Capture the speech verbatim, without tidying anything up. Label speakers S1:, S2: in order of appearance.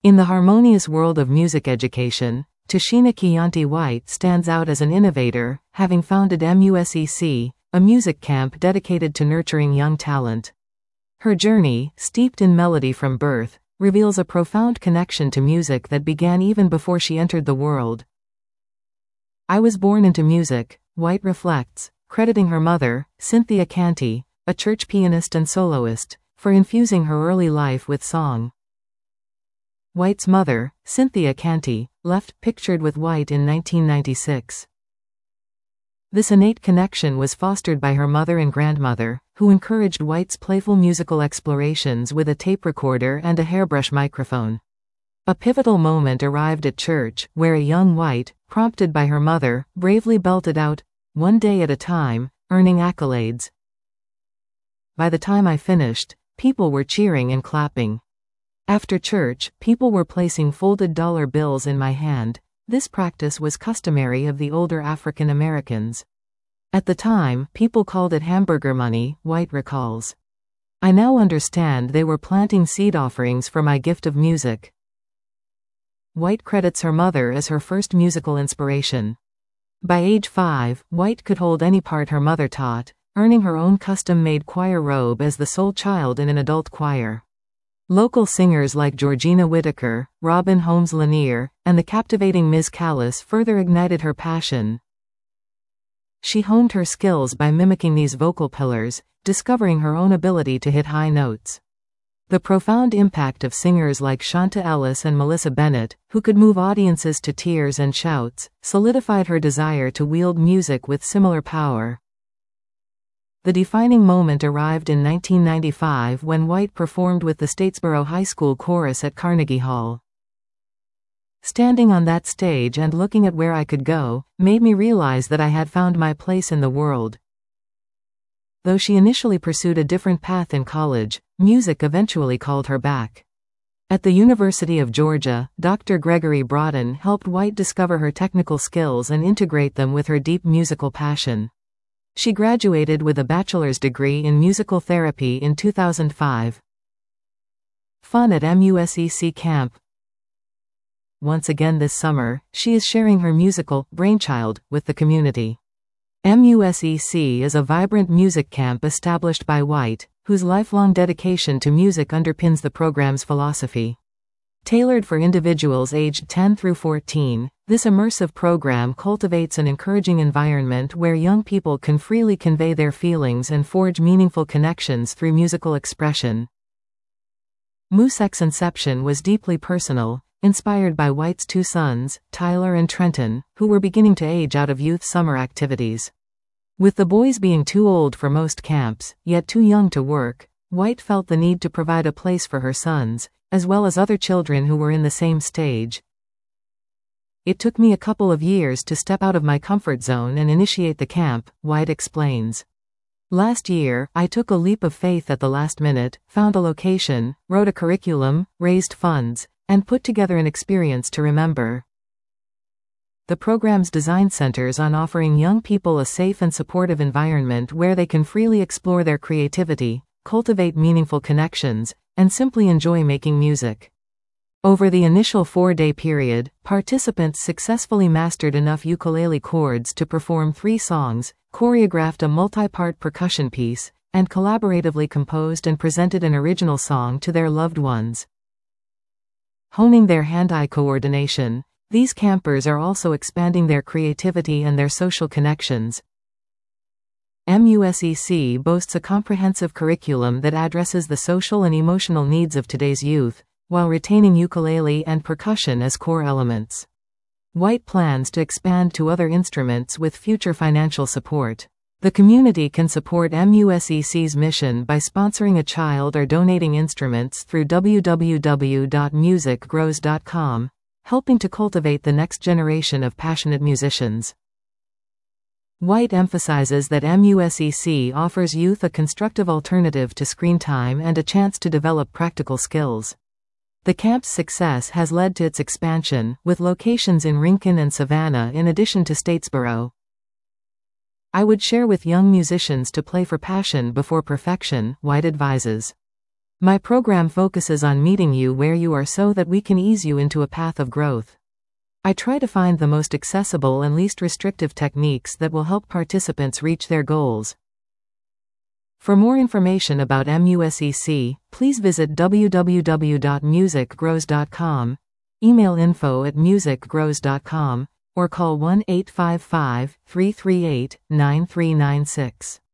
S1: In the harmonious world of music education, Tashina Chianti White stands out as an innovator, having founded M U S E C, a music camp dedicated to nurturing young talent. Her journey, steeped in melody from birth, reveals a profound connection to music that began even before she entered the world. "I was born into music," White reflects, crediting her mother, Cynthia Canty, a church pianist and soloist, for infusing her early life with song. White's mother, Cynthia Canty, left Pictured with White in nineteen ninety-six. This innate connection was fostered by her mother and grandmother, who encouraged White's playful musical explorations with a tape recorder and a hairbrush microphone. A pivotal moment arrived at church, where a young White, prompted by her mother, bravely belted out, "One Day at a Time," earning accolades. "By the time I finished, people were cheering and clapping. After church, people were placing folded dollar bills in my hand. This practice was customary of the older African Americans. At the time, people called it hamburger money," White recalls. "I now understand they were planting seed offerings for my gift of music." White credits her mother as her first musical inspiration. By age five, White could hold any part her mother taught, earning her own custom-made choir robe as the sole child in an adult choir. Local singers like Georgina Whitaker, Robin Holmes Lanier, and the captivating Miz Callis further ignited her passion. She honed her skills by mimicking these vocal pillars, discovering her own ability to hit high notes. The profound impact of singers like Shanta Ellis and Melissa Bennett, who could move audiences to tears and shouts, solidified her desire to wield music with similar power. The defining moment arrived in nineteen ninety-five when White performed with the Statesboro High School Chorus at Carnegie Hall. "Standing on that stage and looking at where I could go, made me realize that I had found my place in the world." Though she initially pursued a different path in college, music eventually called her back. At the University of Georgia, Doctor Gregory Broughton helped White discover her technical skills and integrate them with her deep musical passion. She graduated with a bachelor's degree in musical therapy in two thousand five. Fun at M U S E C camp. Once again this summer, she is sharing her musical brainchild with the community. M U S E C is a vibrant music camp established by White, whose lifelong dedication to music underpins the program's philosophy. Tailored for individuals aged ten through fourteen, this immersive program cultivates an encouraging environment where young people can freely convey their feelings and forge meaningful connections through musical expression. Musek's inception was deeply personal, inspired by White's two sons, Tyler and Trenton, who were beginning to age out of youth summer activities. With the boys being too old for most camps, yet too young to work, White felt the need to provide a place for her sons, as well as other children who were in the same stage. "It took me a couple of years to step out of my comfort zone and initiate the camp," White explains. "Last year, I took a leap of faith at the last minute, found a location, wrote a curriculum, raised funds, and put together an experience to remember." The program's design centers on offering young people a safe and supportive environment where they can freely explore their creativity, cultivate meaningful connections, and simply enjoy making music. Over the initial four-day period, participants successfully mastered enough ukulele chords to perform three songs, choreographed a multi-part percussion piece, and collaboratively composed and presented an original song to their loved ones. Honing their hand-eye coordination, these campers are also expanding their creativity and their social connections. M U S E C boasts a comprehensive curriculum that addresses the social and emotional needs of today's youth, while retaining ukulele and percussion as core elements. White plans to expand to other instruments with future financial support. The community can support M U S E C's mission by sponsoring a child or donating instruments through w w w dot music grows dot com, helping to cultivate the next generation of passionate musicians. White emphasizes that M U S E C offers youth a constructive alternative to screen time and a chance to develop practical skills. The camp's success has led to its expansion, with locations in Rincon and Savannah in addition to Statesboro. "I would share with young musicians to play for passion before perfection," White advises. My program focuses on meeting you where you are so that we can ease you into a path of growth. I try to find the most accessible and least restrictive techniques that will help participants reach their goals. For more information about MUSEC, please visit w w w dot music grows dot com, email info at music grows dot com, or call one eight five five, three three eight, nine three nine six.